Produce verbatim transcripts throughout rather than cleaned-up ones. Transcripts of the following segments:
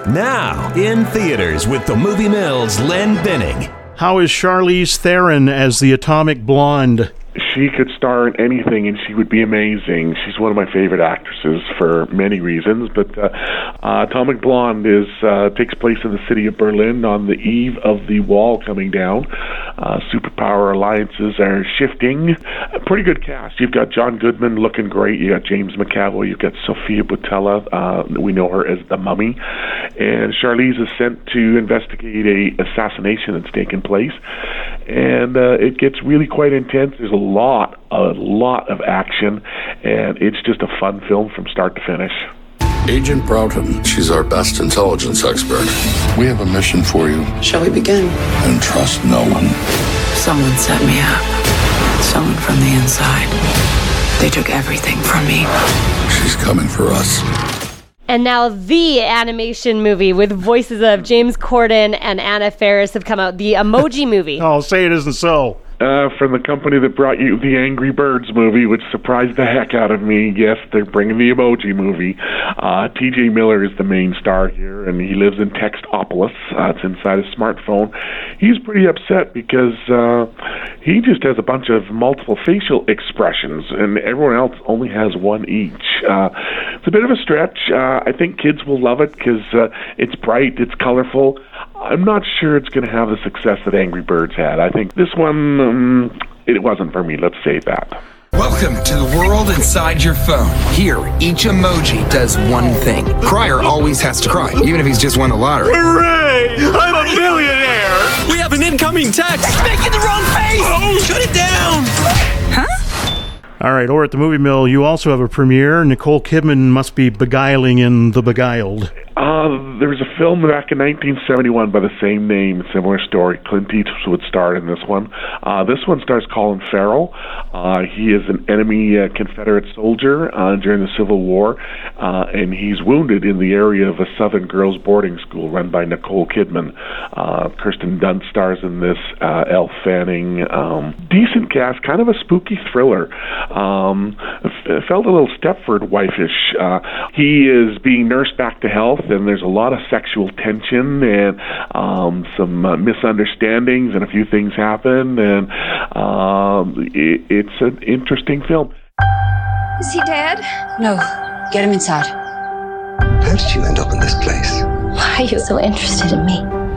Now, in theaters with the Movie Mill's Len Binning. How is Charlize Theron as the Atomic Blonde? She could star in anything and she would be amazing. She's one of my favorite actresses for many reasons, but uh, uh, Atomic Blonde is uh, takes place in the city of Berlin on the eve of the wall coming down. Uh, superpower alliances are shifting. A pretty good cast. You've got John Goodman looking great. You got James McAvoy. You've got Sophia Boutella. Uh, we know her as the Mummy. And Charlize is sent to investigate a assassination that's taken place. And uh, it gets really quite intense. There's a lot, a lot of action, and it's just a fun film from start to finish. Agent Broughton, she's our best intelligence expert. We have a mission for you. Shall we begin? And trust no one. Someone set me up. Someone from the inside. They took everything from me. She's coming for us. And now the animation movie with voices of James Corden and Anna Faris have come out, the Emoji Movie. Oh, say it isn't so. Uh, from the company that brought you the Angry Birds movie, which surprised the heck out of me. Yes, they're bringing the Emoji Movie. Uh, T J Miller is the main star here, and he lives in Textopolis. Uh, it's inside his smartphone. He's pretty upset because uh, he just has a bunch of multiple facial expressions, and everyone else only has one each. Uh, it's a bit of a stretch. Uh, I think kids will love it because uh, it's bright, it's colorful. I'm not sure it's going to have the success that Angry Birds had. I think this one, um, it wasn't for me, let's say that. Welcome to the world inside your phone. Here, each emoji does one thing. Crier always has to cry, even if he's just won the lottery. Hooray! I'm a millionaire! We have an incoming text! Making the wrong face! Oh, shut it down! Huh? All right, or at the Movie Mill, you also have a premiere. Nicole Kidman must be beguiling in The Beguiled. Uh, there was a film back in nineteen seventy-one by the same name, similar story. Clint Eastwood starred in this one. Uh, this one stars Colin Farrell. Uh, he is an enemy uh, Confederate soldier uh, during the Civil War, uh, and he's wounded in the area of a Southern girls' boarding school run by Nicole Kidman. Uh, Kirsten Dunst stars in this, uh, Elle Fanning. Um, decent cast, kind of a spooky thriller. Um, f- felt a little Stepford wife-ish. Uh, he is being nursed back to health, and there's a lot of sexual tension and um, some uh, misunderstandings, and a few things happen, and um, it, it's an interesting film. Is he dead? No. Get him inside. How did you end up in this place? Why are you so interested in me?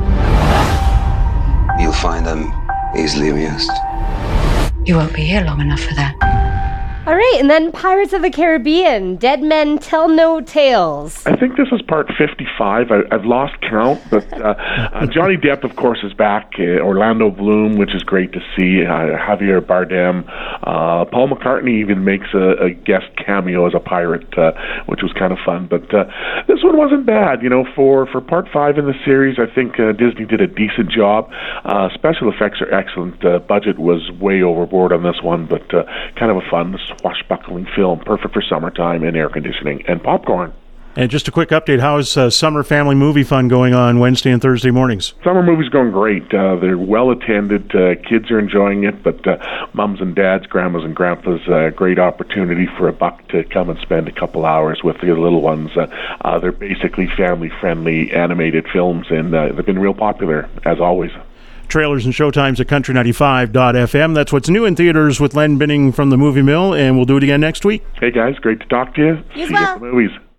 You'll find them easily amused. You won't be here long enough for that. All right, and then Pirates of the Caribbean, Dead Men Tell No Tales. I think this is part fifty-five. I, I've lost count, but uh, uh, Johnny Depp, of course, is back. Uh, Orlando Bloom, which is great to see. Uh, Javier Bardem. Uh, Paul McCartney even makes a, a guest cameo as a pirate, uh, which was kind of fun. But uh, this one wasn't bad. You know, for, for part five in the series, I think uh, Disney did a decent job. Uh, special effects are excellent. Uh, budget was way overboard on this one, but uh, kind of a fun swashbuckling film, perfect for summertime and air conditioning and popcorn. And just a quick update, how is uh, Summer Family Movie Fun going on Wednesday and Thursday mornings? Summer movies going great. Uh, they're well attended. Uh, kids are enjoying it, but uh, mums and dads, grandmas and grandpas, a uh, great opportunity for a buck to come and spend a couple hours with the little ones. Uh, uh, they're basically family-friendly animated films, and uh, they've been real popular, as always. Trailers and showtimes at country ninety-five dot f m. That's what's new in theaters with Len Binning from the Movie Mill, and we'll do it again next week. Hey, guys, great to talk to you. You See well. you at the movies.